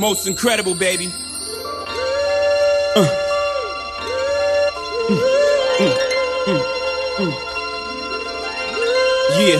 Most incredible, baby. Yeah.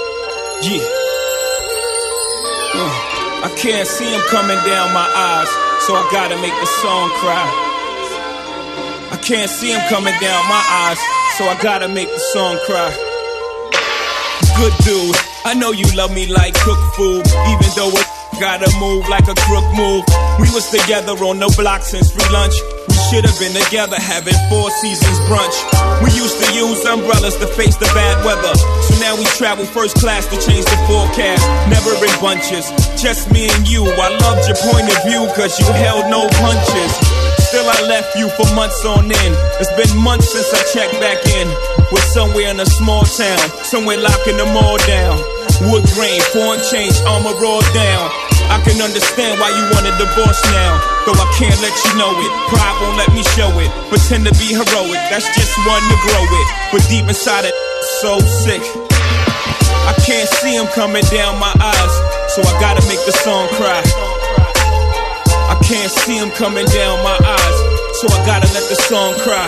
I can't see him coming down my eyes, so I gotta make the song cry. I can't see him coming down my eyes, so I gotta make the song cry. Good dude, I know you love me like cooked food, even though it gotta move like a crook move. We was together on the block since free lunch. We should have been together having 4 seasons brunch. We used to use umbrellas to face the bad weather, so now we travel first class to change the forecast. Never in bunches, just me and you. I loved your point of view cause you held no punches. Still I left you for months on end. It's been months since I checked back in. We're somewhere in a small town, somewhere locking them all down. Wood grain, foreign change, armor rolled down. I can understand why you want a divorce now, though I can't let you know it. Pride won't let me show it. Pretend to be heroic, that's just one to grow it. But deep inside it, so sick. I can't see him coming down my eyes, so I gotta make the song cry. I can't see him coming down my eyes, so I gotta let the song cry.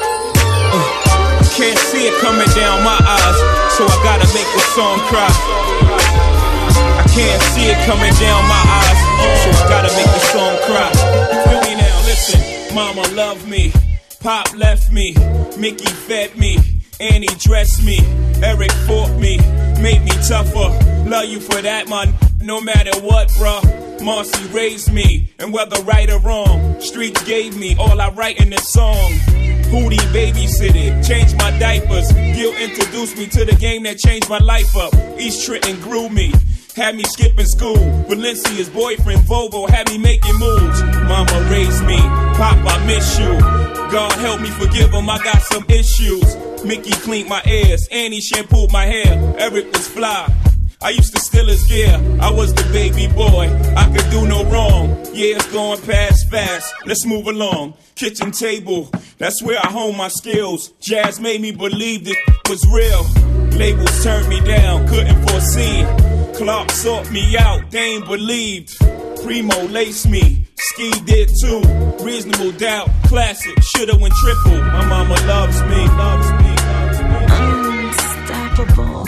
I can't see it coming down my eyes, so I gotta make the song cry. I can't see it coming down my eyes, so I gotta make the song cry. Feel me now, listen. Mama loved me, Pop left me, Mickey fed me, Annie dressed me, Eric fought me, made me tougher. Love you for that, man, no matter what, bruh. Marcy raised me, and whether right or wrong, streets gave me all I write in this song. Hootie babysitted, changed my diapers. Gil introduced me to the game that changed my life up. East Trenton grew me, had me skipping school. Valencia's boyfriend, Volvo, had me making moves. Mama raised me, Pop, I miss you. God help me forgive him, I got some issues. Mickey cleaned my ears, Annie shampooed my hair. Eric was fly, I used to steal his gear. I was the baby boy, I could do no wrong. Yeah, it's going past fast, let's move along. Kitchen table, that's where I hone my skills. Jazz made me believe this was real. Labels turned me down, couldn't foresee. Clark sought me out, they ain't believed. Primo laced me, Ski did too. Reasonable Doubt, classic, shoulda went triple. My mama loves me, loves me, loves me. Unstoppable.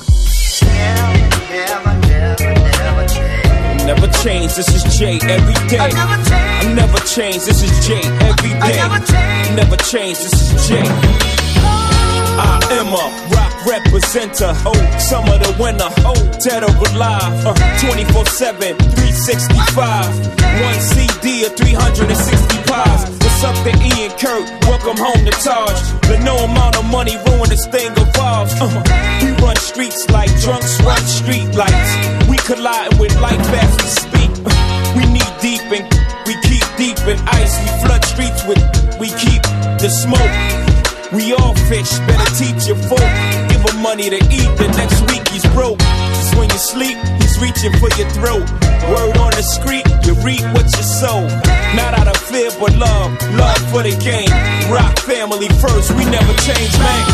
Never change, this is Jay every day. I never change, this is Jay every day. Never change, this is Jay. I am a rock representer. Oh, summer the winter. Oh, dead or alive. 24/7, 365. One CD or 360 pies. What's up to Ian Kurt? Welcome home to Taj. But no amount of money ruin this thing of ours. We run streets like drunks run street lights. We colliding with light fast to speak. We knee deep and we keep deep in ice. We flood streets with, we keep the smoke. We all fish, better teach your folk. Give him money to eat, the next week he's broke. Cause when you sleep, he's reaching for your throat. Word on the street, you reap what you sow. Not out of fear but love, love for the game. Rock family first, we never change, man.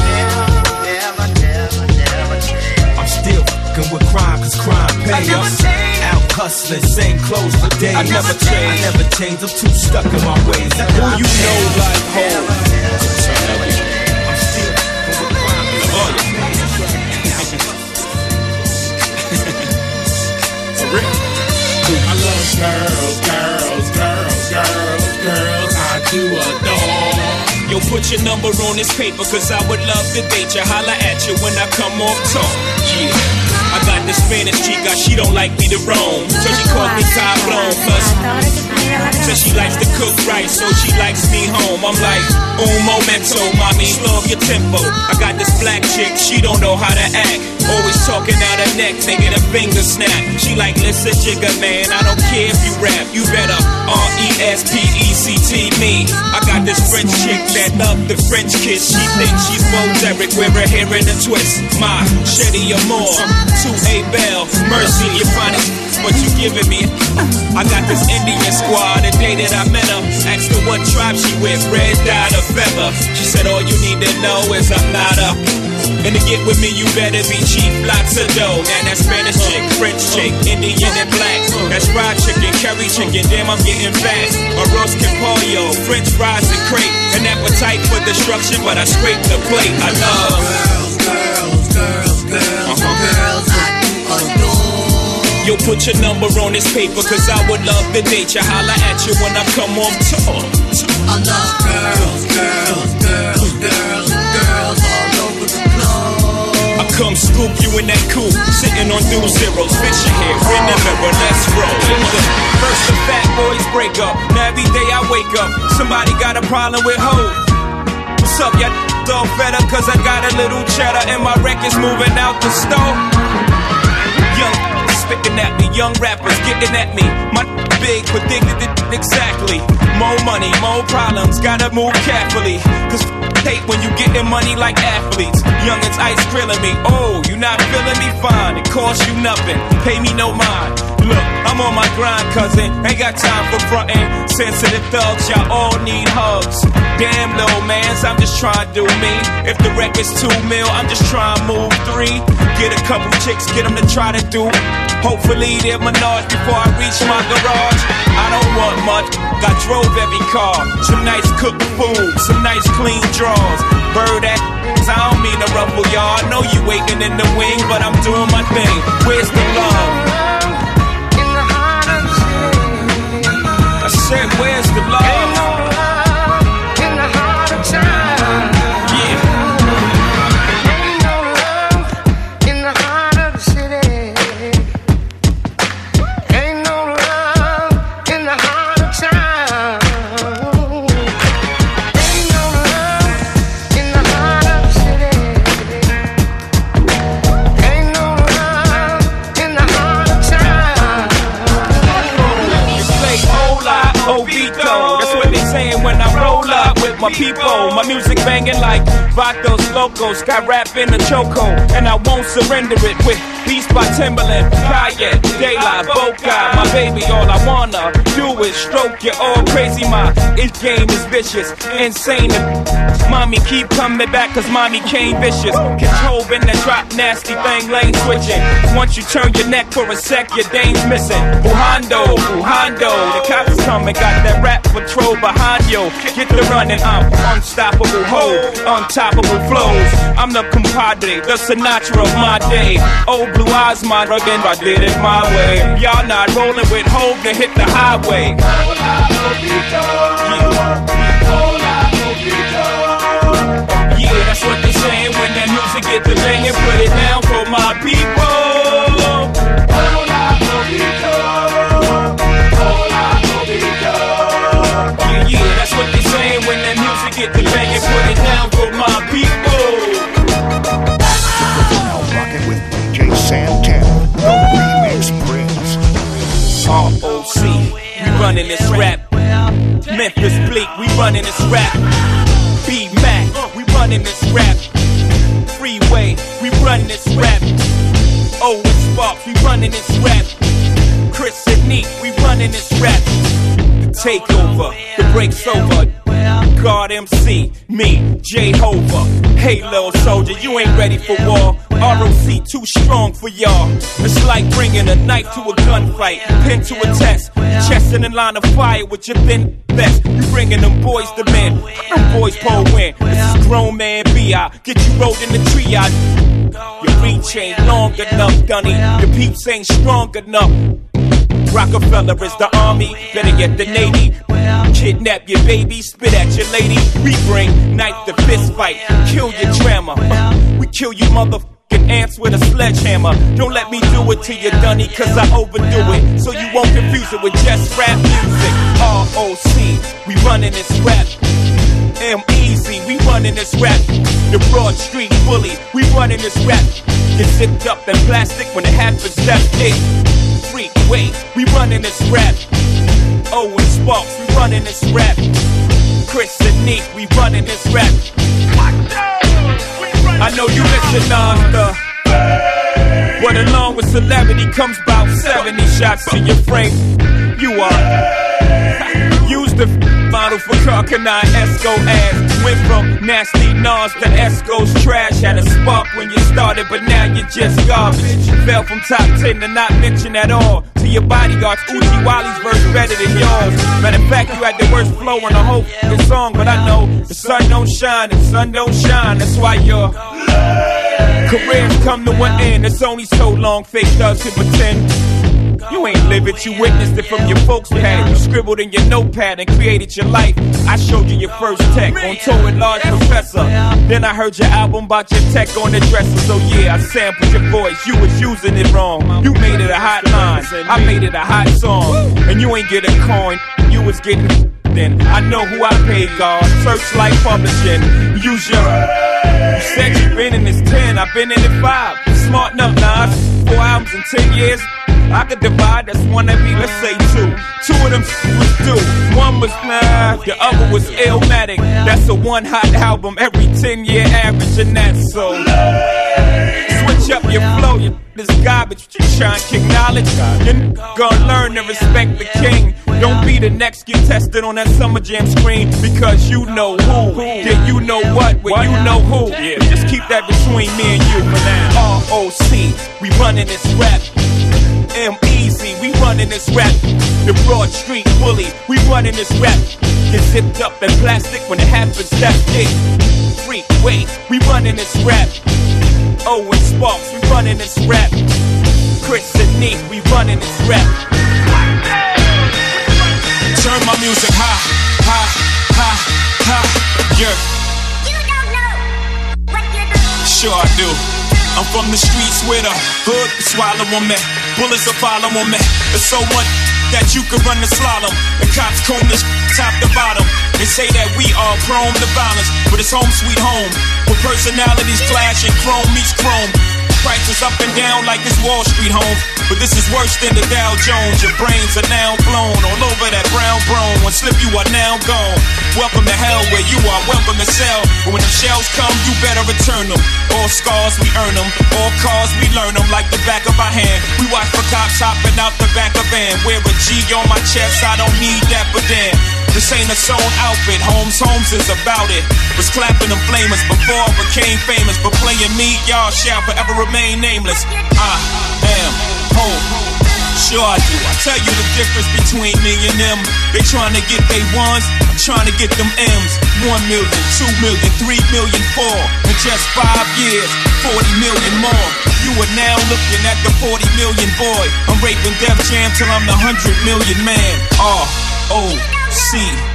I'm still fucking with crime, cause crime pays. Out hustling, same clothes for days. I never change. I never change, I'm too stuck in my ways. Who you know like home? I love girls, girls, girls, girls, girls, I do adore. Yo, put your number on this paper, cause I would love to date you. Holla at you when I come off talk. Yeah, I got this Spanish chica, she don't like me to roam, so she calls me Tablon. Plus, so she likes to cook right, so she likes me home. I'm like, un momento, mommy, slow up your tempo. I got this black chick, she don't know how to act. Always talking out her neck, making a finger snap. She like, listen, jigga, man, I don't care if you rap. You better R-E-S-P-E-C-T me. I got this French chick that love the French kiss. She thinks she's Bo Derek, wear her hair in a twist. My Shetty Amore, 2A Bell, Mercy, you find it, what you giving me. I got this Indian squad, the day that I met her. Asked her what tribe she with, red dye or feather. She said all you need to know is I'm not up. And to get with me, you better be cheap, lots of dough. Now that Spanish chick, French shake, Indian and black. That's fried chicken, curry chicken, damn I'm getting fat. Arroz con pollo, French fries and crepe. An appetite for destruction, but I scrape the plate. I love girls I adore. Yo, put your number on this paper, cause I would love to date you. Holla at you when I come on tour. I love girls all over the globe. I come scoop you in that coupe, sitting on dual zeros. Fix your hair, in the mirror, let's roll. First the fat boys break up, now every day I wake up, somebody got a problem with hoes. What's up, y'all all fed up cause I got a little cheddar and my record's moving out the store? Young spitting at me, young rappers getting at me. My big, predicted it exactly. More money, more problems, gotta move carefully. Cause hate when you getting money like athletes. Youngins ice grilling me, oh, you not feeling me? Fine, it costs you nothing, pay me no mind. Look, I'm on my grind, cousin, ain't got time for frontin'. Sensitive thugs, y'all all need hugs. Damn, little mans, I'm just trying to do me. If the record's 2 mil, I'm just trying to move 3. Get a couple chicks, get them to try to do. Hopefully they're Menage before I reach my garage. I don't want much, I drove every car. Some nice cooked food, some nice clean drawers. Bird ass, I don't mean to ruffle y'all. I know you waiting in the wing, but I'm doing my thing. Where's the love? I said, where's the love? Ain't no love in the heart of time. Yeah. Ain't no love in the heart of the city. Ain't no love in the heart of time. Ain't no love in the heart of the city. Ain't no love in the heart of time. You say hola, Ovito. That's what they saying when I roll up with my people. My music banging like Vatos Locos. Got rap in the choco, and I won't surrender it with Beast by Timberland, Kanye, Daylight, Boca. My baby, all I wanna do is stroke you all crazy. My game is vicious, insane. Mommy keep coming back cause mommy came vicious. Control in that drop, nasty thing, lane switching. Once you turn your neck for a sec, your dame's missing. Bujando, the cops coming, got that rap patrol behind you. Get the running, I'm unstoppable, untoppable flows. I'm the compadre, the Sinatra of my day. Old blue eyes, my rugged, I did it my way. Y'all not rolling with hope to hit the highway. Yeah, that's what they saying when that music get the banging. Put it down for my people. Yeah, that's what they saying when that music get the banging. Put it down for my people. Rocking with DJ Santana, the Remix Prince. ROC, we running this rap. Memphis Bleak, we running this rap. B-Mac, we running this rap. Freeway, we running this rap. Owen Sparks, we running this rap. Chris and Neek, we running this rap. The takeover, the break's over. God MC, me, Jehovah. Hey, little soldier, you ain't ready for war. ROC too strong for y'all. It's like bringing a knife to a gunfight, pin to a test, chest in a line of fire with your thin vest. You bringing them boys to men, them boys pull win. This is grown man B.I. Get you rolled in the triage. Your reach ain't long enough, Dunny. Your peeps ain't strong enough. Rockefeller is the army, better yet the Navy. Kidnap your baby, spit at your lady. We bring knife to fist fight, kill your drama. We kill you motherfucking ants with a sledgehammer. Don't let me do it to you, Dunny, cause I overdo it. So you won't confuse it with just rap music. ROC, we running this rap. M-Easy, we running this rap. The Broad Street Bully, we running this rap. Get zipped up in plastic when it happens, that's it. Freeway, we running this rap. Owen Sparks, we running this rap. Chris and Neek, we running this rap. I know you listen after, but along with celebrity comes about 70 shots to your frame. You are Use the model for Carcanine Esco ass. Went from nasty Nas to Esco's trash. Had a spark when you started, but now you're just garbage. Fell from top 10 to not mention at all. To your bodyguards, Uchi Wali's verse better than yours. Matter of fact, you had the worst flow on the whole song, but I know the sun don't shine and sun don't shine. That's why your careers come to an end. It's only so long fake thugs can pretend. You ain't live it, you witnessed it from your folks' pad. You scribbled in your notepad and created your life. I showed you your first tech on tour with Large Professor. Then I heard your album about your tech on the dresser. So yeah, I sampled your voice, you was using it wrong. You made it a hot line, I made it a hot song. And you ain't get a coin, you was getting then. I know who I paid, God. Searchlight Publishing. Use your... You said you been in this 10, I've been in it 5. Smart enough, Nas. 4 albums in 10 years. I could divide, that's one of me, let's say 2. 2 of them was due. One was the other was Illmatic. That's a one hot album every 10-year average, and that's so. Switch up your flow, this garbage. You try and kick knowledge, you're gonna learn to respect the king. Don't be the next get tested on that Summer Jam screen, because you know who. Yeah, you know what, well, you know who. Yeah. Just keep that between me and you for now. ROC, we running this rap. M-Easy, we running this rap. The Broad Street Bully, we running this rap. Get zipped up in plastic when it happens, that's it. Freak, wait, we running this rap. Owen Sparks, we running this rap. Chris and Neek, we running this rap. Turn my music high, high, high, high, yeah. You don't know what you're doing. Sure I do. I'm from the streets where the hood swallow on me. Bullets will follow on me. There's so much that you could run the slalom. The cops comb this top to bottom. They say that we are prone to violence, but it's home sweet home. With personalities clash and chrome meets chrome. Prices up and down like it's Wall Street home. But this is worse than the Dow Jones. Your brains are now blown all over that brown brone. One slip you are now gone. Welcome to hell where you are welcome to sell. But when them shells come, you better return them. All scars, we earn them. All cars, we learn them like the back of our hand. We watch for cops hopping out the back of van. Wear a G on my chest, I don't need that, but damn. This ain't a sewn outfit, Holmes is about it. Was clapping them flamers before I became famous. But playing me, y'all shall forever remain nameless. I am home. Sure I do. I tell you the difference between me and them. They trying to get they ones, I'm trying to get them M's. 1 million, 2 million, 3 million, 4. In just 5 years, 40 million more. You are now looking at the 40 million boy. I'm raping Def Jam till I'm the 100 million man. ROC.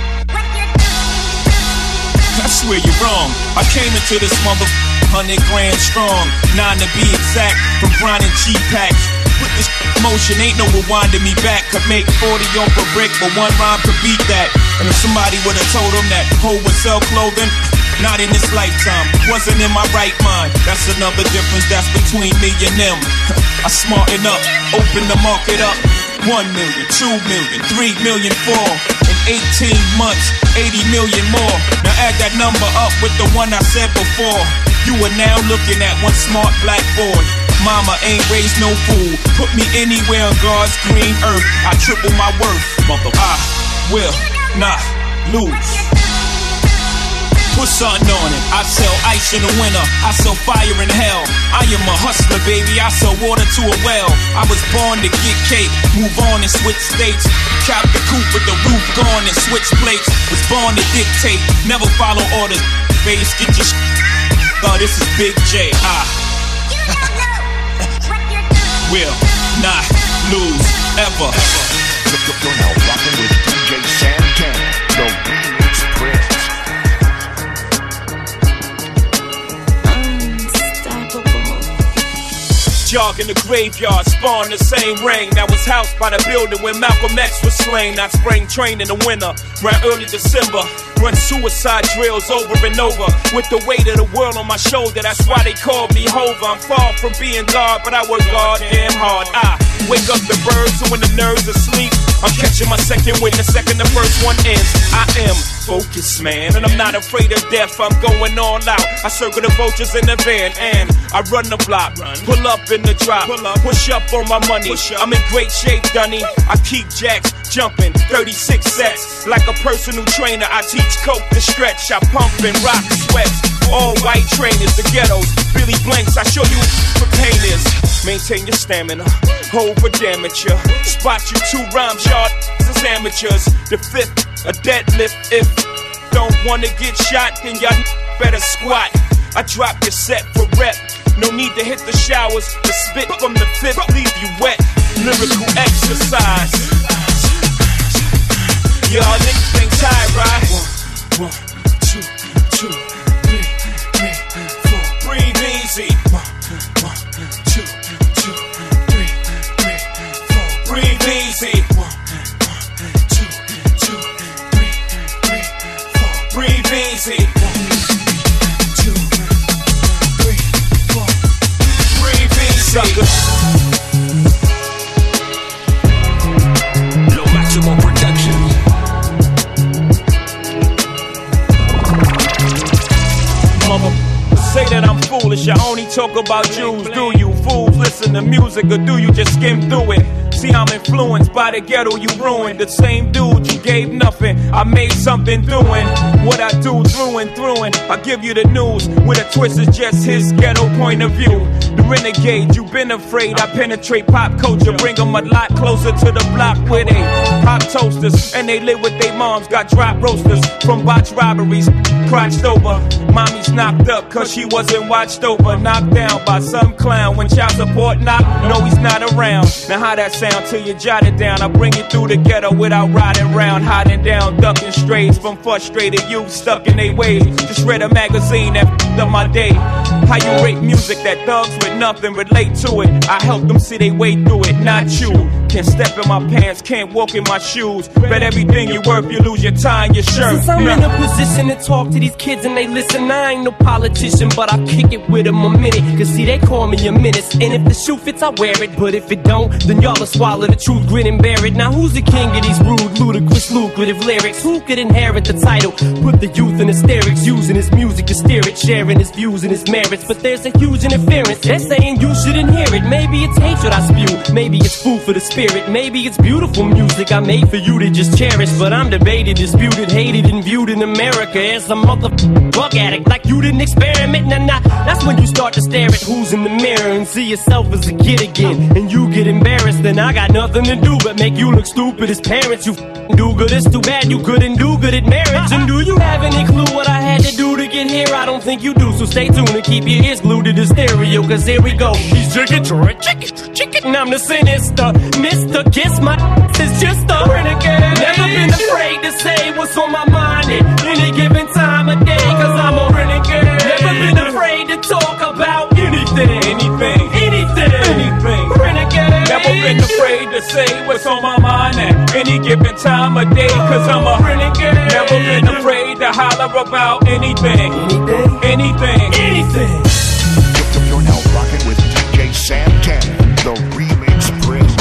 I swear you're wrong. I came into this mother 100 grand strong. 9 to be exact, from grinding G-packs. With this motion, ain't no rewinding me back. Could make 40 off a brick, but one rhyme could beat that. And if somebody would've told them that Ho would sell clothing, not in this lifetime, wasn't in my right mind. That's another difference that's between me and them. I smarten up, open the market up. 1 million, 2 million, 3 million, 4. In 18 months, 80 million more. Now add that number up with the one I said before. You are now looking at one smart black boy. Mama ain't raised no fool. Put me anywhere on God's green earth. I triple my worth. Mother, I will not lose. Put something on it. I sell ice in the winter. I sell fire in hell. I am a hustler, baby. I sell water to a well. I was born to get cake. Move on and switch states. Chop the coupe with the roof gone and switch plates. Was born to dictate. Never follow orders. Bass, get your oh, this is Big J. Will not lose ever. You're now rocking with DJ Santana, the Remix Prince. Jog in the graveyard, spawn the same ring. That was housed by the building where Malcolm X was slain. Not spring train in the winter, around early December. Run suicide drills over and over. With the weight of the world on my shoulder, that's why they call me Hova. I'm far from being God, but I work goddamn hard. I wake up the birds, and when the nerves are asleep, I'm catching my second wind the second the first one ends. I am focused, man, and I'm not afraid of death. I'm going all out. I circle the vultures in the van and I run the block. Pull up in the drop, push up on my money. I'm in great shape, Dunny. I keep jacks jumping, 36 sets. Like a personal trainer, I teach coke to stretch. I pump and rock sweats. All white trainers, the ghettos, Billy Blanks. I show you what pain is. Maintain your stamina, hold for damage. Spot you 2 rhymes, y'all as amateurs. The 5th, a deadlift. If don't wanna get shot, then y'all better squat. I drop your set for rep. No need to hit the showers. The spit from the 5th leave you wet. Lyrical exercise. Y'all niggas ain't tired, right? 1, 2, 2, 3, 4. Breathe easy. 1, 2, 2, 3, 4. Breathe easy. 1, 2, 2, 3, 4. Breathe easy. 1, 2, 3, 4. Breathe easy. Low Maximum Productions. Say that I'm foolish, I only talk about Jews. Do you fools listen to music or do you just skim through it? See, I'm influenced by the ghetto you ruined. The same dude you gave nothing, I made something doing what I do through and through. And I give you the news with a twist is just his ghetto point of view. The renegade, you've been afraid. I penetrate pop culture, bring them a lot closer to the block where they pop toasters and they live with their moms. Got drop roasters from botch robberies, crotched over. Mommy's knocked up cause she wasn't watched over. Knocked down by some clown when child support knocked. No, he's not around. Now how that sound till you jot it down? I bring it through the ghetto without riding round, hiding down, ducking strays from frustrated youth stuck in their ways. Just read a magazine that f***ed up my day. How you rate music that thugs with nothing relate to it? I help them see they way through it, not you. Can't step in my pants, can't walk in my shoes. Bet everything you worth, you lose your tie and your shirt. Since I'm in a position to talk to these kids and they listen, I ain't no politician, but I kick it with them a minute. Cause see, they call me a menace. And if the shoe fits, I wear it. But if it don't, then y'all will swallow the truth, grin and bear it. Now who's the king of these rude, ludicrous, lucrative lyrics? Who could inherit the title? Put the youth in hysterics, using his music to steer it, sharing his views and his merits. But there's a huge interference. They're saying you shouldn't hear it. Maybe it's hatred I spew, maybe it's food for the spirit. Maybe it's beautiful music I made for you to just cherish. But I'm debated, disputed, hated, and viewed in America as a motherfucking drug addict. Like you didn't experiment, nah. That's when you start to stare at who's in the mirror and see yourself as a kid again. And you get embarrassed, then I got nothing to do but make you look stupid as parents. You do good, it's too bad you couldn't do good at marriage. And do you have any clue what I had to do to get here? I don't think you do, so stay tuned and keep your ears glued to the stereo. Cause here we go. He's chicken, and I'm the sinister Mr. Kiss my is just a renegade. Never been afraid to say what's on my mind at any given time of day. Cause I'm a renegade. Never been afraid to talk about anything. Renegade. Never been afraid to say what's on my mind at any given time of day. Cause I'm a renegade. Never been afraid to holler about anything. You're now rocking with DJ Santana, the Remix Prince.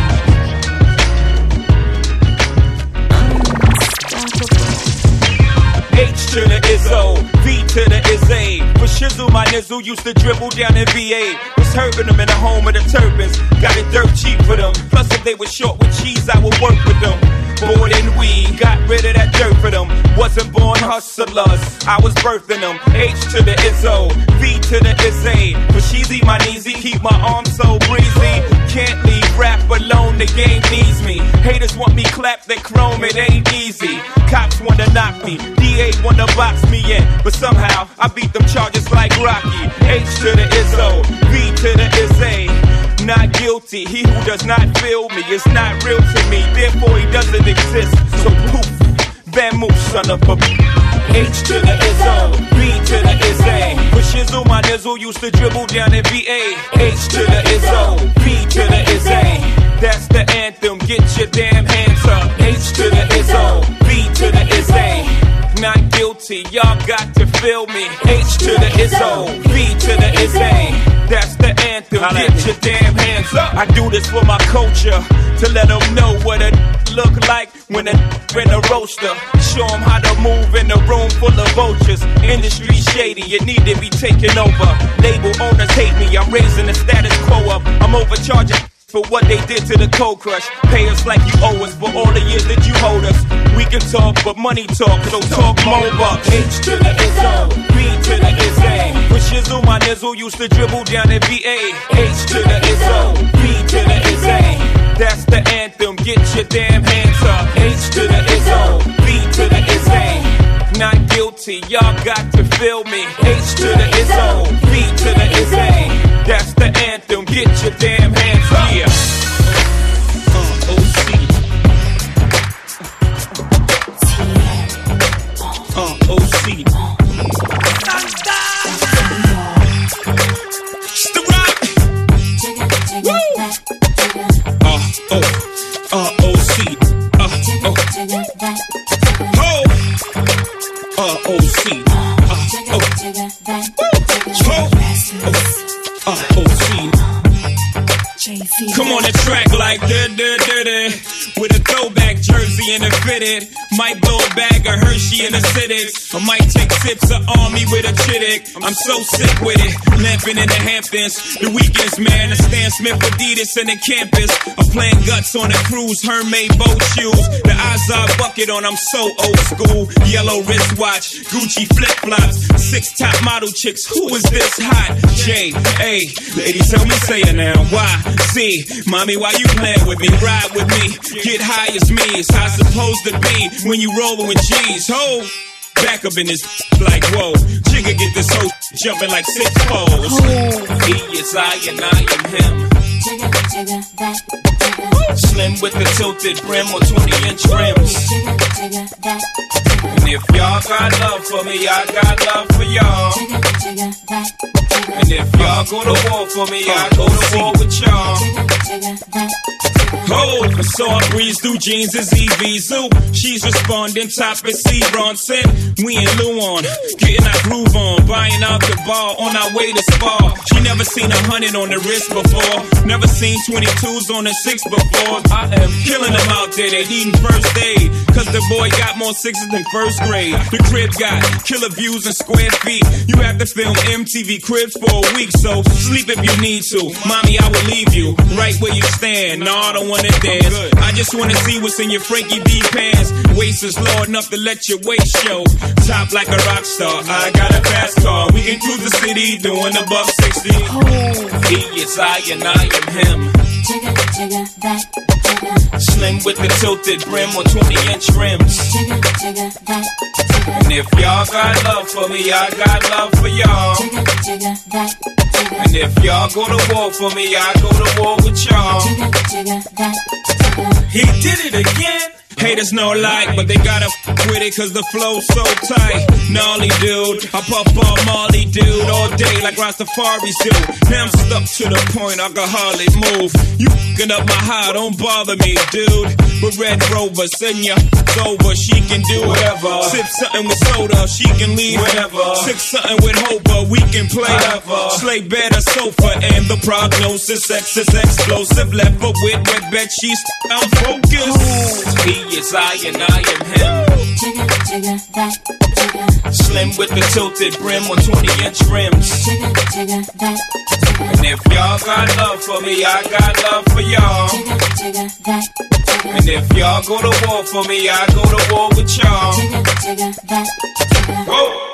H to the Izzo, V to the Izzy. For shizzle, my nizzle used to dribble down in VA. Was hurting them in the home of the turbans. Got it dirt cheap for them. Plus, if they were short with cheese, I would work with them. More than we got rid of that dirt for them. Wasn't born hustlers, I was birthing them. H to the Izzo, V to the Izzy. For sheezy, my kneesy, keep my arms so breezy. Can't leave rap alone, the game needs me. Haters want me clapped, they chrome, it ain't easy. Cops wanna knock me, DA wanna box me in. But somehow, I beat them charges like Rocky. H to the Izzo, V to the Izzy. Not guilty, he who does not feel me is not real to me, therefore he doesn't exist. So poof, vamoose, son of a H to the Izzo, B to the Izzy. For shizzle, my nizzle used to dribble down in VA. H to the Izzo, B to the Izzy. That's the anthem, get your damn hands up. H to the Izzo, B to the Izzy. Not guilty. guilty, y'all got to feel me. H to the Izzo, B to the Izzy. That's the anthem, get your damn hands up. I do this for my culture, to let them know what it look like when in a roaster. Show them how to move in a room full of vultures. Industry shady, it need to be taken over. Label owners hate me, I'm raising the status quo up. I'm overcharging for what they did to the Cold Crush. Pay us like you owe us for all the years that you hold us. We can talk, but money talk, so talk more bucks. H to the Izzo, B to the Izzy. With Shizzle, my nizzle used to dribble down in VA. H to the Izzo, B to the Izzy. That's the anthem, get your damn hands up. H to the Izzo, B to the Izzy. Not guilty, y'all got to feel me. H to the Izzo, B to the Izzy. That's the anthem, get your damn hands up. Yeah. OC. OC. It's the rock. Woo. OC. Come on the track like with a throwback jersey and a fitted. Might blow a bag of Hershey in a Civic. I might take sips of Army with a Chittick. I'm so sick with it. Lamping in the Hamptons. The weekends, man. I Stan Smith, Adidas, and the campus. I'm playing guts on a cruise. Hermaid boat shoes. The Azar bucket on. I'm so old school. Yellow wristwatch. Gucci flip-flops. 6 top model chicks. Who is this hot? J.A. Ladies, tell me, say it now. Why? See, mommy, why you playing with me? Ride with me. Get high as me. It's how it's supposed to be when you rollin' with G's. Ho! Back up in this like whoa. Jigga get this hoe jumping like 6 foes. He is I and I am him. Slim with the tilted brim or 20-inch rims. And if y'all got love for me, I got love for y'all. And if y'all go to war for me, I go to war with y'all. Oh, so I breeze through jeans as EV Zoo. She's responding, top is C. Bronson. We in Luon, getting our groove on, buying out the bar on our way to Spa. She never seen 100 on the wrist before, never seen 22s on the 6 before. I am killing them out there, they needin' first aid, cause the boy got more 6s than first grade. The crib got killer views and square feet. You have to film MTV Cribs for a week, so sleep if you need to. Mommy, I will leave you right where you stand. No, I don't wanna dance. I just wanna see what's in your Frankie D pants. Waist is low enough to let your waist show. Top like a rock star. I got a fast car. We can cruise the city doing above 60. He is I and I am him. Slim with the tilted brim or 20-inch rims. And if y'all got love for me, I got love for y'all. And if y'all go to war for me, I go to war with y'all. He did it again. Haters no like, but they gotta with it cause the flow's so tight. Gnarly dude, I puff on Marley dude all day like Rastafari's do. Now I'm stuck to the point I can hardly move. You f***ing up my high, don't bother me, dude. With Red Rover, send ya over, she can do whatever. Sip something with soda, she can leave whenever. Sip something with Hopa, we can play whatever. Slay better sofa, and the prognosis X is explosive. Left foot with wet bed sheets, I'm focused. He is I and I am him. Slim with the tilted brim or 20-inch rims. And if y'all got love for me, I got love for y'all. And if y'all go to war for me, I go to war with y'all. Whoa.